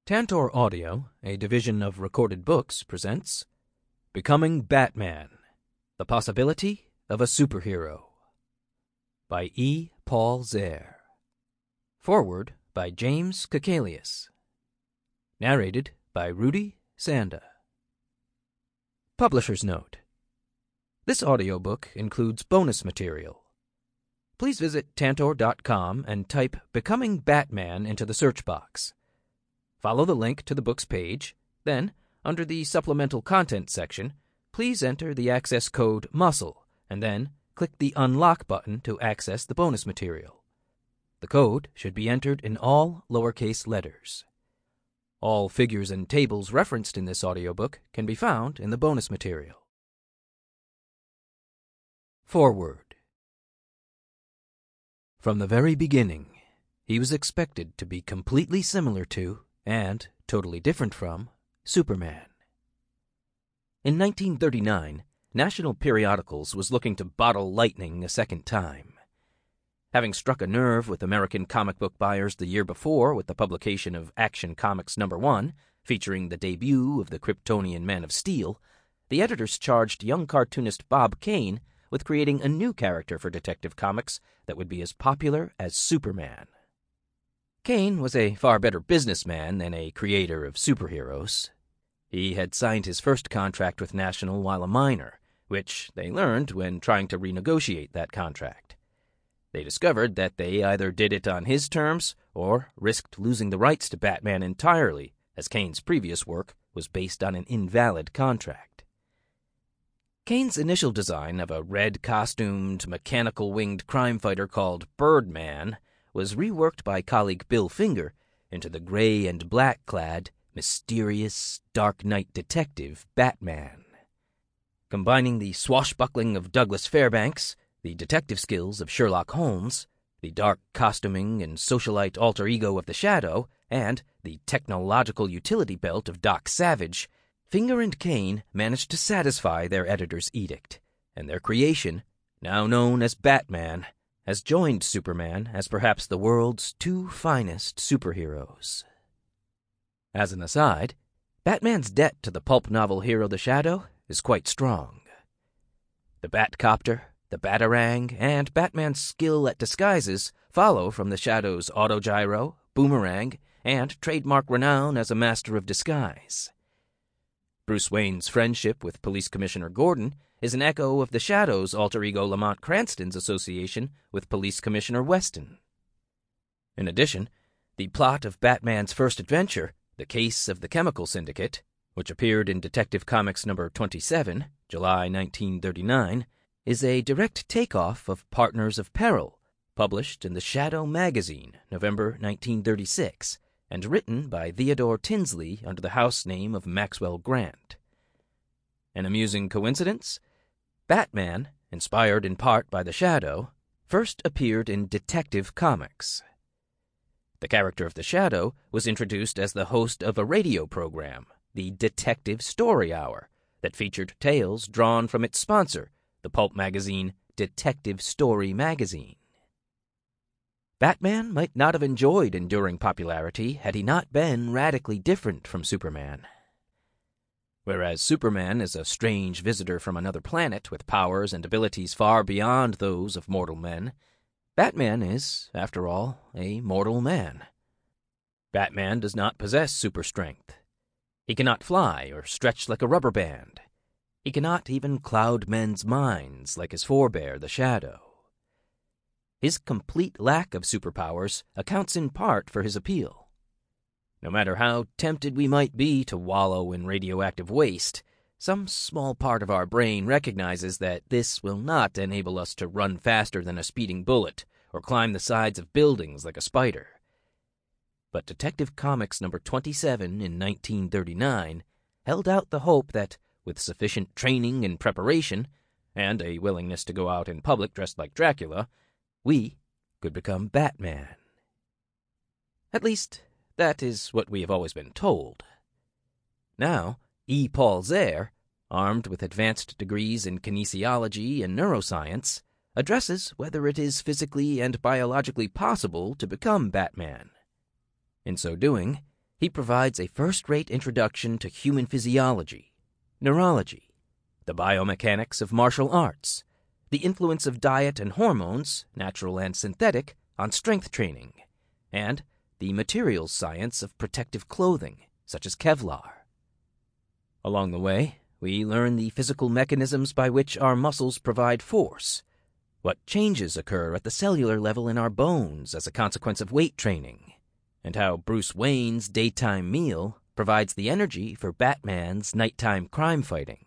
Tantor Audio, a division of Recorded Books, presents Becoming Batman, The Possibility of a Superhero by E. Paul Zare. Foreword by James Kakalius. Narrated by Rudy Sanda. Publisher's Note: this audiobook includes bonus material. Please visit Tantor.com and type Becoming Batman into the search box. Follow the link to the book's page. Then, under the Supplemental Content section, please enter the access code MUSCLE, and then click the Unlock button to access the bonus material. The code should be entered in all lowercase letters. All figures and tables referenced in this audiobook can be found in the bonus material. Foreword. From the very beginning, he was expected to be completely similar to, and totally different from, Superman. In 1939, National Periodicals was looking to bottle lightning a second time. Having struck a nerve with American comic book buyers the year before with the publication of Action Comics #1, featuring the debut of the Kryptonian Man of Steel, the editors charged young cartoonist Bob Kane with creating a new character for Detective Comics that would be as popular as Superman. Kane was a far better businessman than a creator of superheroes. He had signed his first contract with National while a minor, which they learned when trying to renegotiate that contract. They discovered that they either did it on his terms or risked losing the rights to Batman entirely, as Kane's previous work was based on an invalid contract. Kane's initial design of a red-costumed, mechanical-winged crime fighter called Birdman was reworked by colleague Bill Finger into the gray and black-clad, mysterious, Dark Knight detective Batman. Combining the swashbuckling of Douglas Fairbanks, the detective skills of Sherlock Holmes, the dark costuming and socialite alter ego of the Shadow, and the technological utility belt of Doc Savage, Finger and Kane managed to satisfy their editor's edict, and their creation, now known as Batman, has joined Superman as perhaps the world's two finest superheroes. As an aside, Batman's debt to the pulp novel hero The Shadow is quite strong. The Batcopter, the Batarang, and Batman's skill at disguises follow from the Shadow's autogyro, boomerang, and trademark renown as a master of disguise. Bruce Wayne's friendship with Police Commissioner Gordon is an echo of the Shadow's alter ego Lamont Cranston's association with Police Commissioner Weston. In addition, the plot of Batman's first adventure, The Case of the Chemical Syndicate, which appeared in Detective Comics #27, July 1939, is a direct takeoff of Partners of Peril, published in the Shadow magazine, November 1936, and written by Theodore Tinsley under the house name of Maxwell Grant. An amusing coincidence? Batman, inspired in part by The Shadow, first appeared in Detective Comics. The character of The Shadow was introduced as the host of a radio program, the Detective Story Hour, that featured tales drawn from its sponsor, the pulp magazine Detective Story Magazine. Batman might not have enjoyed enduring popularity had he not been radically different from Superman. Whereas Superman is a strange visitor from another planet with powers and abilities far beyond those of mortal men, Batman is, after all, a mortal man. Batman does not possess super strength. He cannot fly or stretch like a rubber band. He cannot even cloud men's minds like his forebear, the Shadow. His complete lack of superpowers accounts in part for his appeal. No matter how tempted we might be to wallow in radioactive waste, some small part of our brain recognizes that this will not enable us to run faster than a speeding bullet or climb the sides of buildings like a spider. But Detective Comics #27 in 1939 held out the hope that, with sufficient training and preparation, and a willingness to go out in public dressed like Dracula, we could become Batman. At least, that is what we have always been told. Now, E. Paul Zare, armed with advanced degrees in kinesiology and neuroscience, addresses whether it is physically and biologically possible to become Batman. In so doing, He provides a first-rate introduction to human physiology, neurology, the biomechanics of martial arts, the influence of diet and hormones, natural and synthetic, on strength training, and the materials science of protective clothing, such as Kevlar. Along the way, we learn the physical mechanisms by which our muscles provide force, what changes occur at the cellular level in our bones as a consequence of weight training, and how Bruce Wayne's daytime meal provides the energy for Batman's nighttime crime fighting.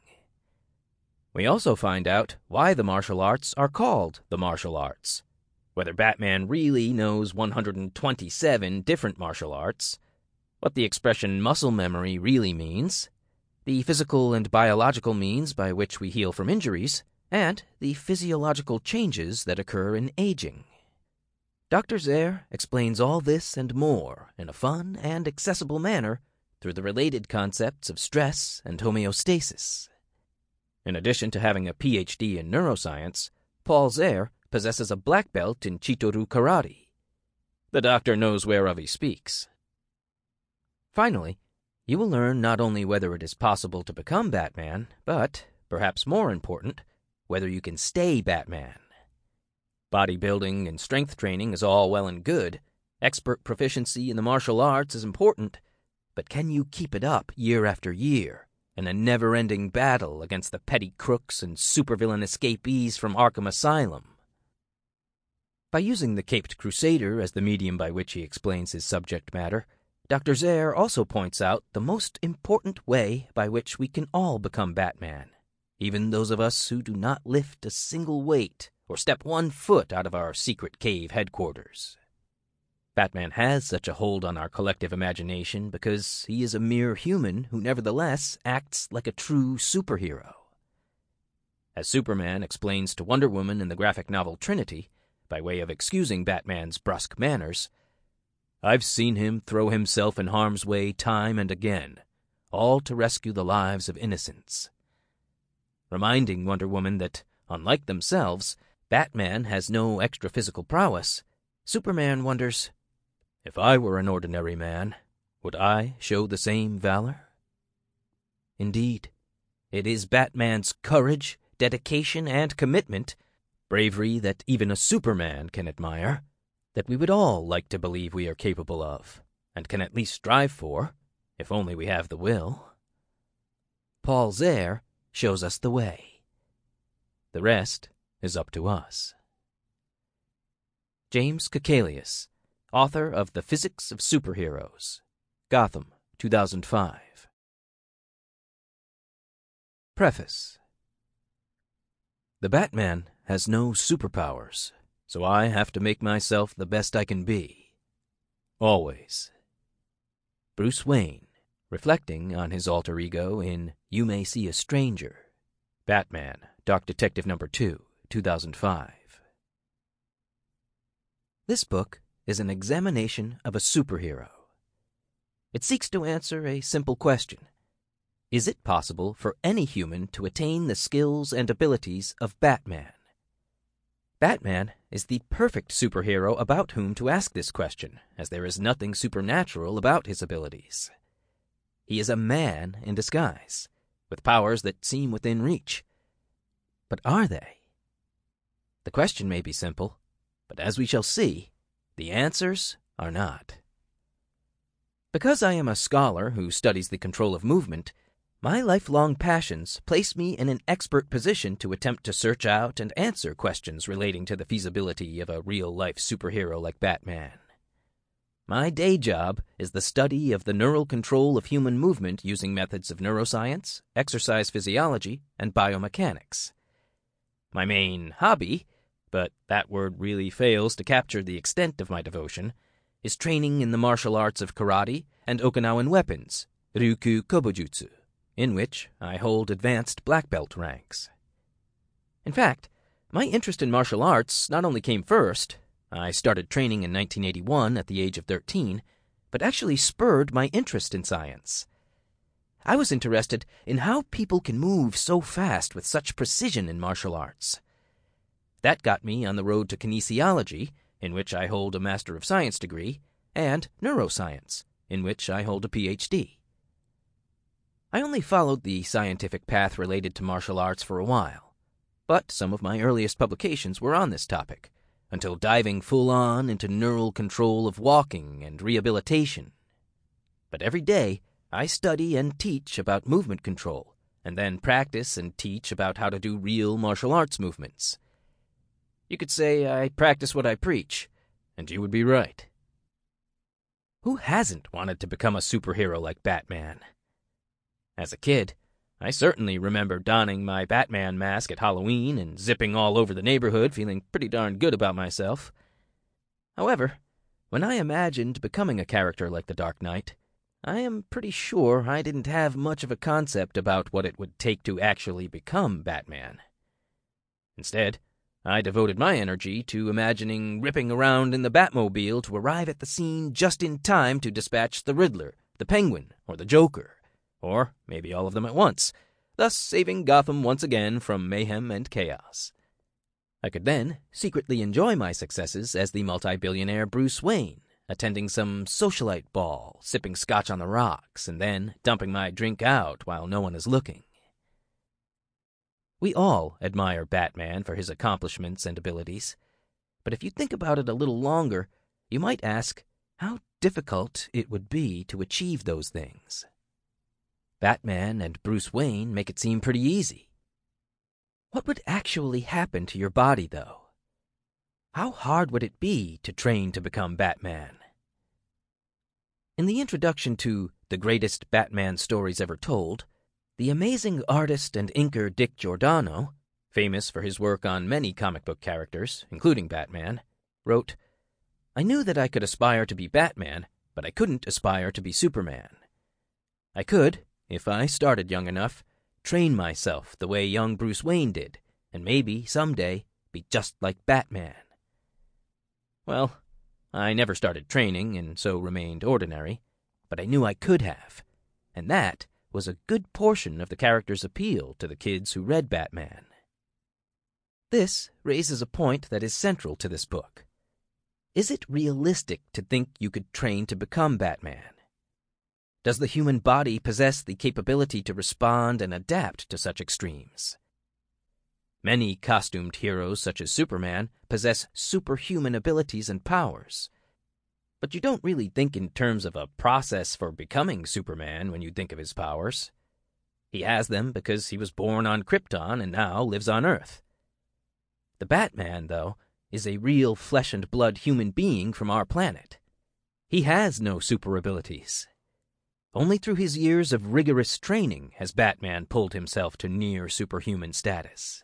We also find out why the martial arts are called the martial arts, whether Batman really knows 127 different martial arts, what the expression muscle memory really means, the physical and biological means by which we heal from injuries, and the physiological changes that occur in aging. Dr. Zare explains all this and more in a fun and accessible manner through the related concepts of stress and homeostasis. In addition to having a PhD in neuroscience, Paul Zare possesses a black belt in Chitoru Karate. The doctor knows whereof he speaks. Finally, you will learn not only whether it is possible to become Batman, but, perhaps more important, whether you can stay Batman. Bodybuilding and strength training is all well and good. Expert proficiency in the martial arts is important, but can you keep it up year after year in a never-ending battle against the petty crooks and supervillain escapees from Arkham Asylum? By using the Caped Crusader as the medium by which he explains his subject matter, Dr. Zare also points out the most important way by which we can all become Batman, even those of us who do not lift a single weight or step 1 foot out of our secret cave headquarters. Batman has such a hold on our collective imagination because he is a mere human who nevertheless acts like a true superhero. As Superman explains to Wonder Woman in the graphic novel Trinity, by way of excusing Batman's brusque manners, "I've seen him throw himself in harm's way time and again, all to rescue the lives of innocents," reminding Wonder Woman that, unlike themselves, Batman has no extra physical prowess. Superman wonders, if I were an ordinary man, would I show the same valor? Indeed, it is Batman's courage, dedication, and commitment, bravery that even a Superman can admire, that we would all like to believe we are capable of, and can at least strive for, if only we have the will. Paul Zare shows us the way. The rest is up to us. James Kakalius, author of The Physics of Superheroes. Gotham, 2005. Preface. The Batman has no superpowers, so I have to make myself the best I can be. Always. Bruce Wayne, reflecting on his alter ego in You May See a Stranger. Batman, Dark Detective No. 2, 2005. This book is an examination of a superhero. It seeks to answer a simple question. Is it possible for any human to attain the skills and abilities of Batman? Batman is the perfect superhero about whom to ask this question, as there is nothing supernatural about his abilities. He is a man in disguise, with powers that seem within reach. But are they? The question may be simple, but as we shall see, the answers are not. Because I am a scholar who studies the control of movement, my lifelong passions place me in an expert position to attempt to search out and answer questions relating to the feasibility of a real-life superhero like Batman. My day job is the study of the neural control of human movement using methods of neuroscience, exercise physiology, and biomechanics. My main hobby, but that word really fails to capture the extent of my devotion, is training in the martial arts of karate and Okinawan weapons, Ryukyu Kobujutsu, in which I hold advanced black belt ranks. In fact, my interest in martial arts not only came first, I started training in 1981 at the age of 13, but actually spurred my interest in science. I was interested in how people can move so fast with such precision in martial arts. That got me on the road to kinesiology, in which I hold a Master of Science degree, and neuroscience, in which I hold a PhD. I only followed the scientific path related to martial arts for a while, but some of my earliest publications were on this topic, until diving full-on into neural control of walking and rehabilitation. But every day, I study and teach about movement control, and then practice and teach about how to do real martial arts movements. You could say I practice what I preach, and you would be right. Who hasn't wanted to become a superhero like Batman? As a kid, I certainly remember donning my Batman mask at Halloween and zipping all over the neighborhood, feeling pretty darn good about myself. However, when I imagined becoming a character like the Dark Knight, I am pretty sure I didn't have much of a concept about what it would take to actually become Batman. Instead, I devoted my energy to imagining ripping around in the Batmobile to arrive at the scene just in time to dispatch the Riddler, the Penguin, or the Joker, or maybe all of them at once, thus saving Gotham once again from mayhem and chaos. I could then secretly enjoy my successes as the multi-billionaire Bruce Wayne, attending some socialite ball, sipping scotch on the rocks, and then dumping my drink out while no one is looking. We all admire Batman for his accomplishments and abilities, but if you think about it a little longer, you might ask how difficult it would be to achieve those things. Batman and Bruce Wayne make it seem pretty easy. What would actually happen to your body, though? How hard would it be to train to become Batman? In the introduction to The Greatest Batman Stories Ever Told, the amazing artist and inker Dick Giordano, famous for his work on many comic book characters, including Batman, wrote, "I knew that I could aspire to be Batman, but I couldn't aspire to be Superman. I could, if I started young enough, train myself the way young Bruce Wayne did, and maybe, someday, be just like Batman. Well, I never started training and so remained ordinary, but I knew I could have, and that was a good portion of the character's appeal to the kids who read Batman." This raises a point that is central to this book. Is it realistic to think you could train to become Batman? Does the human body possess the capability to respond and adapt to such extremes? Many costumed heroes, such as Superman, possess superhuman abilities and powers. But you don't really think in terms of a process for becoming Superman when you think of his powers. He has them because he was born on Krypton and now lives on Earth. The Batman, though, is a real flesh-and-blood human being from our planet. He has no super abilities. Only through his years of rigorous training has Batman pulled himself to near superhuman status.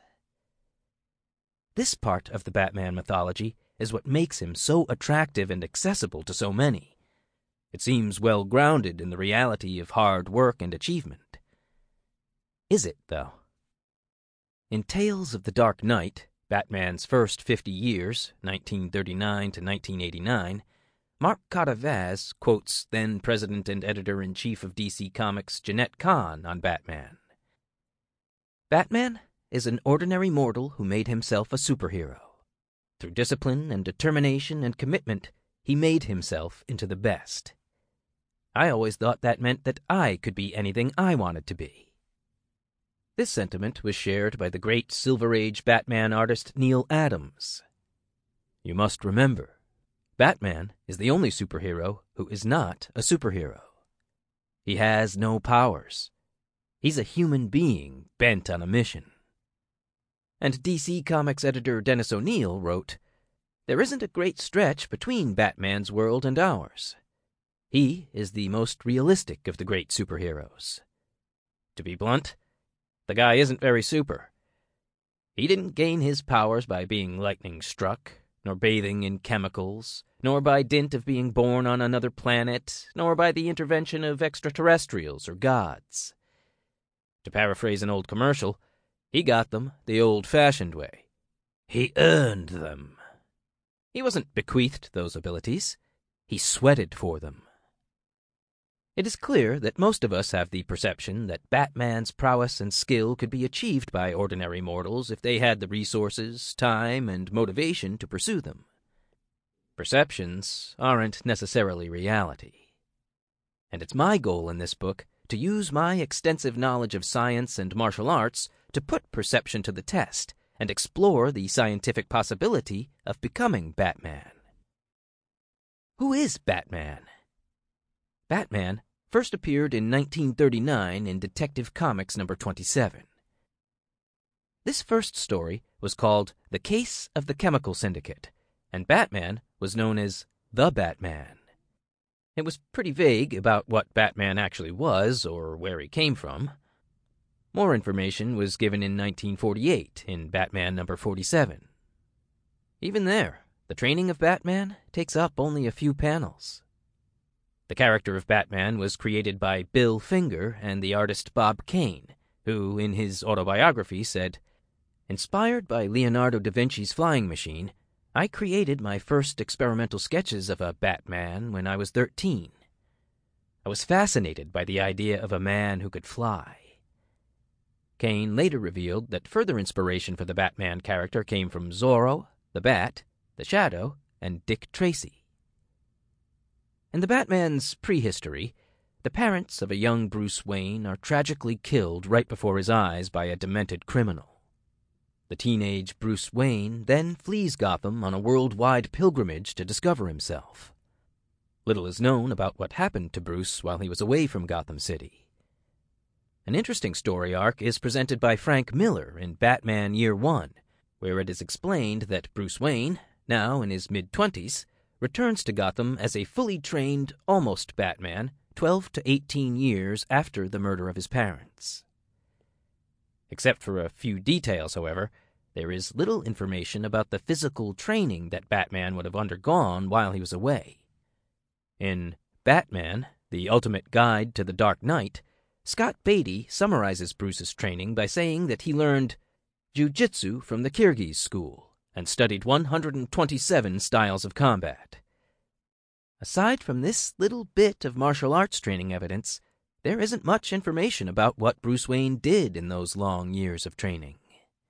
This part of the Batman mythology is what makes him so attractive and accessible to so many. It seems well grounded in the reality of hard work and achievement. Is it, though? In Tales of the Dark Knight, Batman's first 50 years, 1939 to 1989, Mark Cartavaz quotes then-president and editor-in-chief of DC Comics Jenette Kahn on Batman. "Batman is an ordinary mortal who made himself a superhero. Through discipline and determination and commitment, he made himself into the best. I always thought that meant that I could be anything I wanted to be." This sentiment was shared by the great Silver Age Batman artist Neal Adams. You must remember, Batman is the only superhero who is not a superhero. He has no powers. He's a human being bent on a mission. And DC Comics editor Dennis O'Neil wrote, "There isn't a great stretch between Batman's world and ours. He is the most realistic of the great superheroes. To be blunt, the guy isn't very super. He didn't gain his powers by being lightning-struck, nor bathing in chemicals, nor by dint of being born on another planet, nor by the intervention of extraterrestrials or gods. To paraphrase an old commercial, he got them the old-fashioned way. He earned them. He wasn't bequeathed those abilities. He sweated for them." It is clear that most of us have the perception that Batman's prowess and skill could be achieved by ordinary mortals if they had the resources, time, and motivation to pursue them. Perceptions aren't necessarily reality. and it's my goal in this book to use my extensive knowledge of science and martial arts to put perception to the test and explore the scientific possibility of becoming Batman. Who is Batman? Batman first appeared in 1939 in Detective Comics number 27. This first story was called The Case of the Chemical Syndicate, and Batman was known as the Batman. It was pretty vague about what Batman actually was or where he came from. More information was given in 1948 in Batman number 47. Even there, the training of Batman takes up only a few panels. The character of Batman was created by Bill Finger and the artist Bob Kane, who, in his autobiography, said, "Inspired by Leonardo da Vinci's flying machine, I created my first experimental sketches of a Batman when I was 13. I was fascinated by the idea of a man who could fly." Kane later revealed that further inspiration for the Batman character came from Zorro, the Bat, the Shadow, and Dick Tracy. In the Batman's prehistory, the parents of a young Bruce Wayne are tragically killed right before his eyes by a demented criminal. The teenage Bruce Wayne then flees Gotham on a worldwide pilgrimage to discover himself. Little is known about what happened to Bruce while he was away from Gotham City. An interesting story arc is presented by Frank Miller in Batman Year One, where it is explained that Bruce Wayne, now in his mid-20s, returns to Gotham as a fully trained, almost Batman, 12 to 18 years after the murder of his parents. Except for a few details, however, there is little information about the physical training that Batman would have undergone while he was away. In Batman, The Ultimate Guide to the Dark Knight, Scott Beatty summarizes Bruce's training by saying that he learned jiu-jitsu from the Kyrgyz school and studied 127 styles of combat. Aside from this little bit of martial arts training evidence, there isn't much information about what Bruce Wayne did in those long years of training.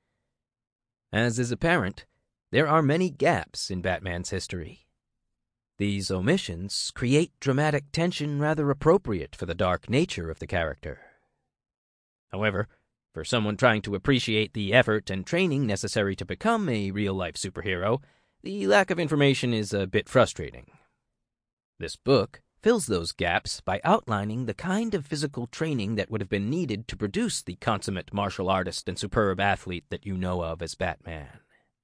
As is apparent, there are many gaps in Batman's history. These omissions create dramatic tension rather appropriate for the dark nature of the character. However, for someone trying to appreciate the effort and training necessary to become a real-life superhero, the lack of information is a bit frustrating. This book fills those gaps by outlining the kind of physical training that would have been needed to produce the consummate martial artist and superb athlete that you know of as Batman.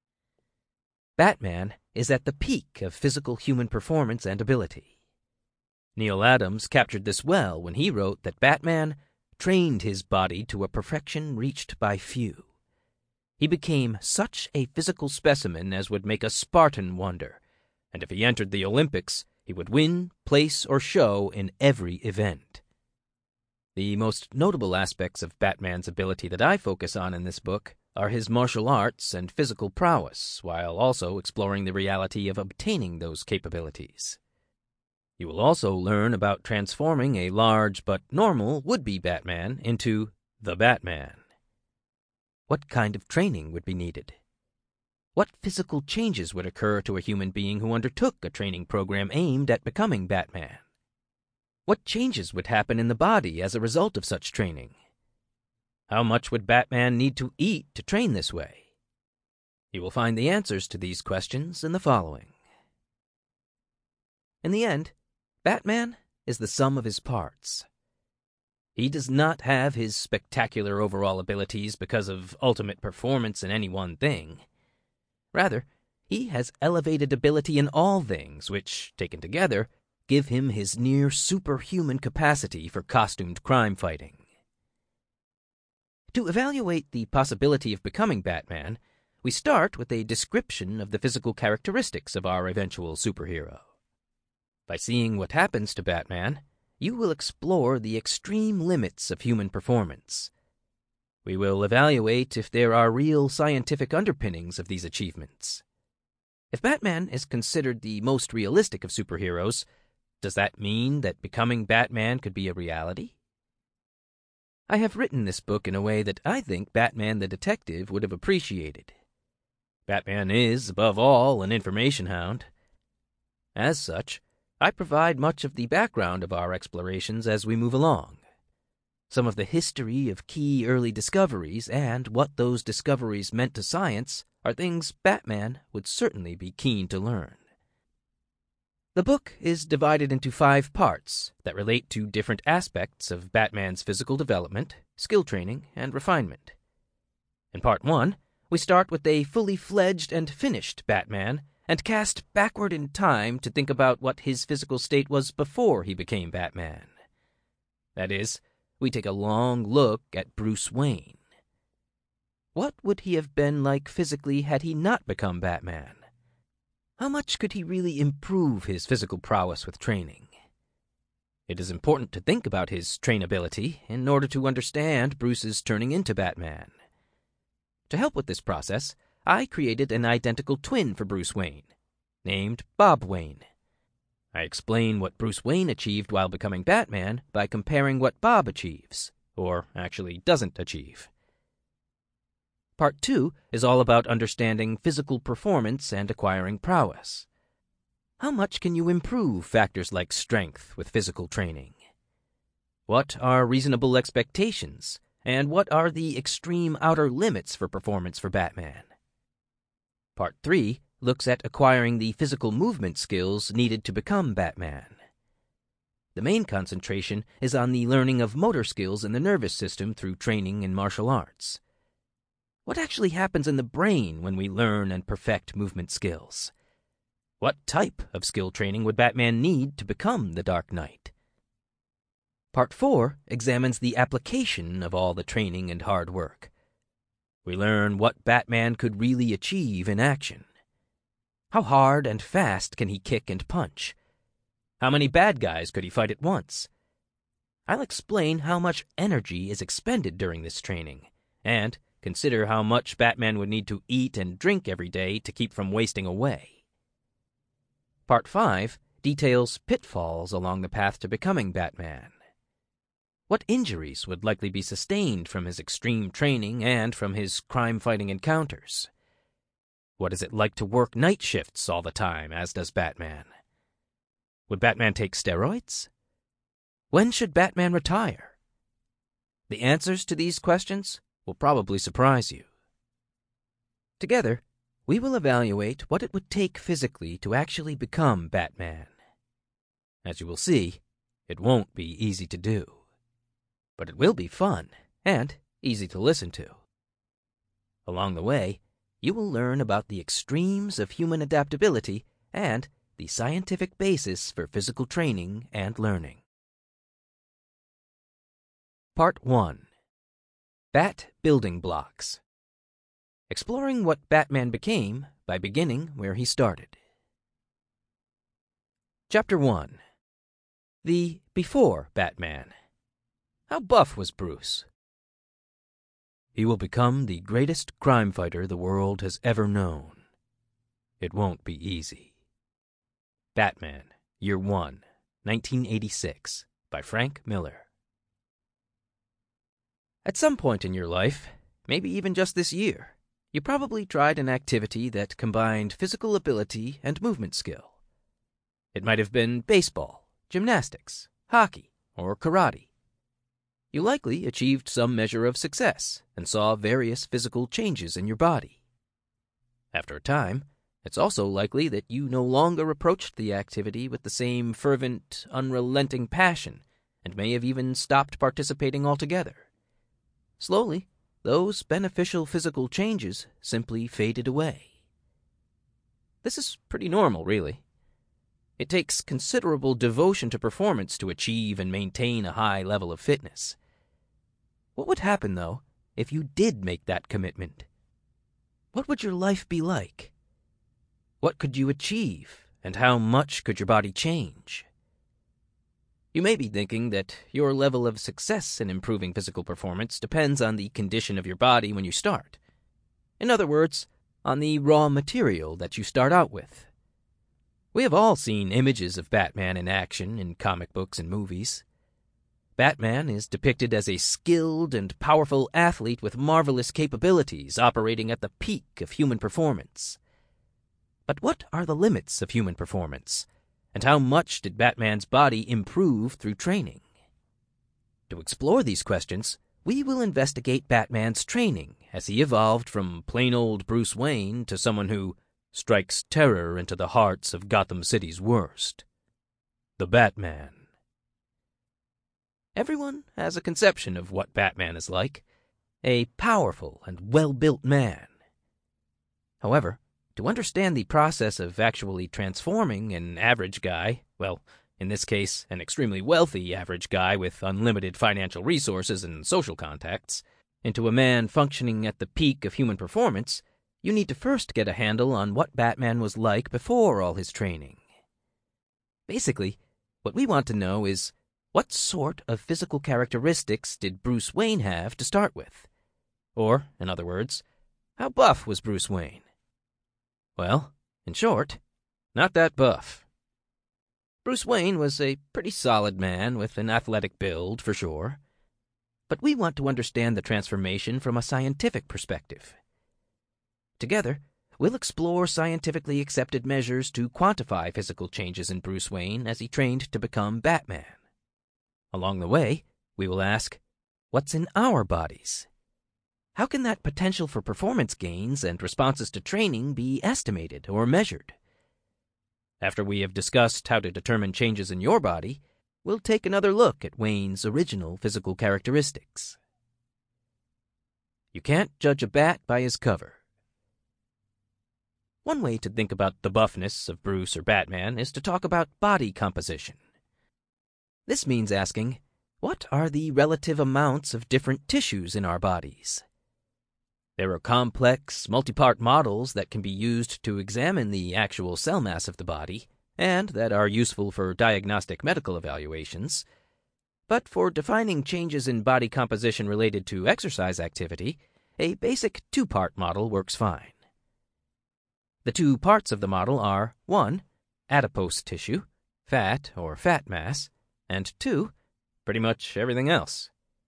Batman is at the peak of physical human performance and ability. Neil Adams captured this well when he wrote that Batman trained his body to a perfection reached by few. He became such a physical specimen as would make a Spartan wonder, and if he entered the Olympics, he would win, place, or show in every event. The most notable aspects of Batman's ability that I focus on in this book are his martial arts and physical prowess, while also exploring the reality of obtaining those capabilities. You will also learn about transforming a large but normal would-be Batman into the Batman. What kind of training would be needed? What physical changes would occur to a human being who undertook a training program aimed at becoming Batman? What changes would happen in the body as a result of such training? How much would Batman need to eat to train this way? You will find the answers to these questions in the following. In the end, Batman is the sum of his parts. He does not have his spectacular overall abilities because of ultimate performance in any one thing. Rather, he has elevated ability in all things which, taken together, give him his near-superhuman capacity for costumed crime fighting. To evaluate the possibility of becoming Batman, we start with a description of the physical characteristics of our eventual superhero. By seeing what happens to Batman, you will explore the extreme limits of human performance. We will evaluate if there are real scientific underpinnings of these achievements. If Batman is considered the most realistic of superheroes, does that mean that becoming Batman could be a reality? I have written this book in a way that I think Batman the Detective would have appreciated. Batman is, above all, an information hound. As such, I provide much of the background of our explorations as we move along. Some of the history of key early discoveries and what those discoveries meant to science are things Batman would certainly be keen to learn. The book is divided into 5 parts that relate to different aspects of Batman's physical development, skill training, and refinement. In Part 1, we start with a fully fledged and finished Batman and cast backward in time to think about what his physical state was before he became Batman. That is, we take a long look at Bruce Wayne. What would he have been like physically had he not become Batman? How much could he really improve his physical prowess with training? It is important to think about his trainability in order to understand Bruce's turning into Batman. To help with this process, I created an identical twin for Bruce Wayne, named Bob Wayne. I explain what Bruce Wayne achieved while becoming Batman by comparing what Bob achieves, or actually doesn't achieve. Part 2 is all about understanding physical performance and acquiring prowess. How much can you improve factors like strength with physical training? What are reasonable expectations, and what are the extreme outer limits for performance for Batman? Part 3 looks at acquiring the physical movement skills needed to become Batman. The main concentration is on the learning of motor skills in the nervous system through training in martial arts. What actually happens in the brain when we learn and perfect movement skills? What type of skill training would Batman need to become the Dark Knight? Part 4 examines the application of all the training and hard work. We learn what Batman could really achieve in action. How hard and fast can he kick and punch? How many bad guys could he fight at once? I'll explain how much energy is expended during this training, and consider how much Batman would need to eat and drink every day to keep from wasting away. Part 5 details pitfalls along the path to becoming Batman. What injuries would likely be sustained from his extreme training and from his crime-fighting encounters? What is it like to work night shifts all the time, as does Batman? Would Batman take steroids? When should Batman retire? The answers to these questions will probably surprise you. Together, we will evaluate what it would take physically to actually become Batman. As you will see, it won't be easy to do. But it will be fun and easy to listen to. Along the way, you will learn about the extremes of human adaptability and the scientific basis for physical training and learning. Part 1. Bat Building Blocks. Exploring what Batman became by beginning where he started. Chapter 1. The Before Batman. How buff was Bruce? He will become the greatest crime fighter the world has ever known. It won't be easy. Batman, Year 1, 1986, by Frank Miller. At some point in your life, maybe even just this year, you probably tried an activity that combined physical ability and movement skill. It might have been baseball, gymnastics, hockey, or karate. You likely achieved some measure of success and saw various physical changes in your body. After a time, it's also likely that you no longer approached the activity with the same fervent, unrelenting passion and may have even stopped participating altogether. Slowly, those beneficial physical changes simply faded away. This is pretty normal, really. It takes considerable devotion to performance to achieve and maintain a high level of fitness. What would happen, though, if you did make that commitment? What would your life be like? What could you achieve, and how much could your body change? You may be thinking that your level of success in improving physical performance depends on the condition of your body when you start. In other words, on the raw material that you start out with. We have all seen images of Batman in action in comic books and movies. Batman is depicted as a skilled and powerful athlete with marvelous capabilities operating at the peak of human performance. But what are the limits of human performance? And how much did Batman's body improve through training? To explore these questions, we will investigate Batman's training as he evolved from plain old Bruce Wayne to someone who strikes terror into the hearts of Gotham City's worst. The Batman. Everyone has a conception of what Batman is like, a powerful and well-built man. However, to understand the process of actually transforming an average guy, well, in this case, an extremely wealthy average guy with unlimited financial resources and social contacts, into a man functioning at the peak of human performance, you need to first get a handle on what Batman was like before all his training. Basically, what we want to know is, what sort of physical characteristics did Bruce Wayne have to start with? Or, in other words, how buff was Bruce Wayne? Well, in short, not that buff. Bruce Wayne was a pretty solid man with an athletic build, for sure. But we want to understand the transformation from a scientific perspective. Together, we'll explore scientifically accepted measures to quantify physical changes in Bruce Wayne as he trained to become Batman. Along the way, we will ask, what's in our bodies? How can that potential for performance gains and responses to training be estimated or measured? After we have discussed how to determine changes in your body, we'll take another look at Wayne's original physical characteristics. You can't judge a bat by his cover. One way to think about the buffness of Bruce or Batman is to talk about body composition. This means asking, what are the relative amounts of different tissues in our bodies? There are complex, multi-part models that can be used to examine the actual cell mass of the body, and that are useful for diagnostic medical evaluations. But for defining changes in body composition related to exercise activity, a basic two-part model works fine. The two parts of the model are 1. Adipose tissue, fat or fat mass, and 2. Pretty much everything else.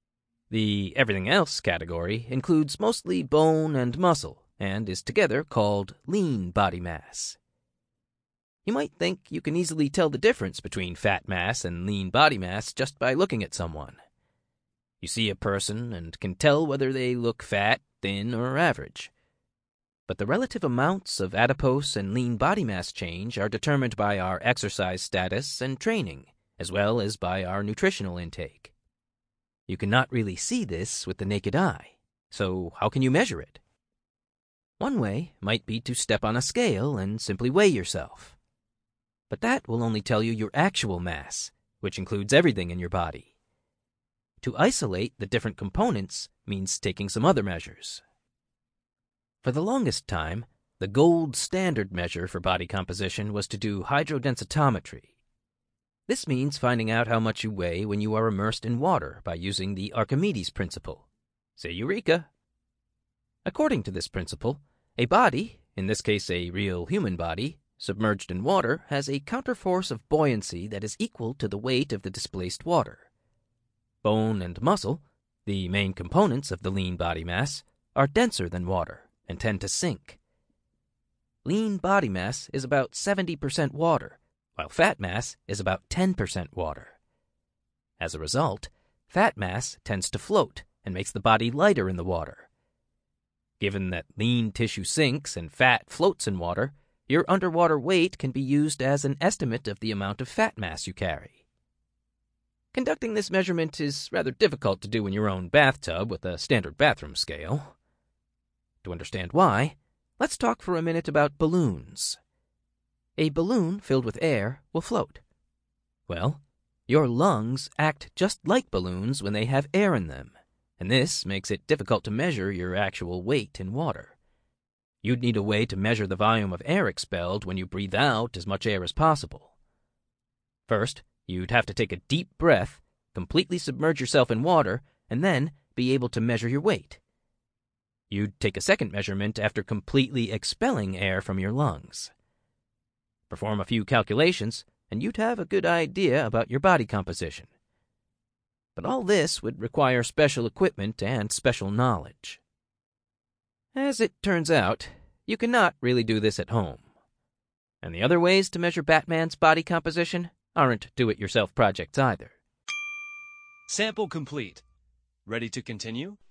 The everything else category includes mostly bone and muscle, and is together called lean body mass. You might think you can easily tell the difference between fat mass and lean body mass just by looking at someone. You see a person and can tell whether they look fat, thin, or average. But the relative amounts of adipose and lean body mass change are determined by our exercise status and training, as well as by our nutritional intake. You cannot really see this with the naked eye, so how can you measure it? One way might be to step on a scale and simply weigh yourself. But that will only tell you your actual mass, which includes everything in your body. To isolate the different components means taking some other measures. For the longest time, the gold standard measure for body composition was to do hydrodensitometry. This means finding out how much you weigh when you are immersed in water by using the Archimedes principle. Say eureka! According to this principle, a body, in this case a real human body, submerged in water has a counterforce of buoyancy that is equal to the weight of the displaced water. Bone and muscle, the main components of the lean body mass, are denser than water and tend to sink. Lean body mass is about 70% water, while fat mass is about 10% water. As a result, fat mass tends to float and makes the body lighter in the water. Given that lean tissue sinks and fat floats in water, your underwater weight can be used as an estimate of the amount of fat mass you carry. Conducting this measurement is rather difficult to do in your own bathtub with a standard bathroom scale. To understand why, let's talk for a minute about balloons. A balloon filled with air will float. Well, your lungs act just like balloons when they have air in them, and this makes it difficult to measure your actual weight in water. You'd need a way to measure the volume of air expelled when you breathe out as much air as possible. First, you'd have to take a deep breath, completely submerge yourself in water, and then be able to measure your weight. You'd take a second measurement after completely expelling air from your lungs. Perform a few calculations, and you'd have a good idea about your body composition. But all this would require special equipment and special knowledge. As it turns out, you cannot really do this at home. And the other ways to measure Batman's body composition aren't do-it-yourself projects either. Sample complete. Ready to continue?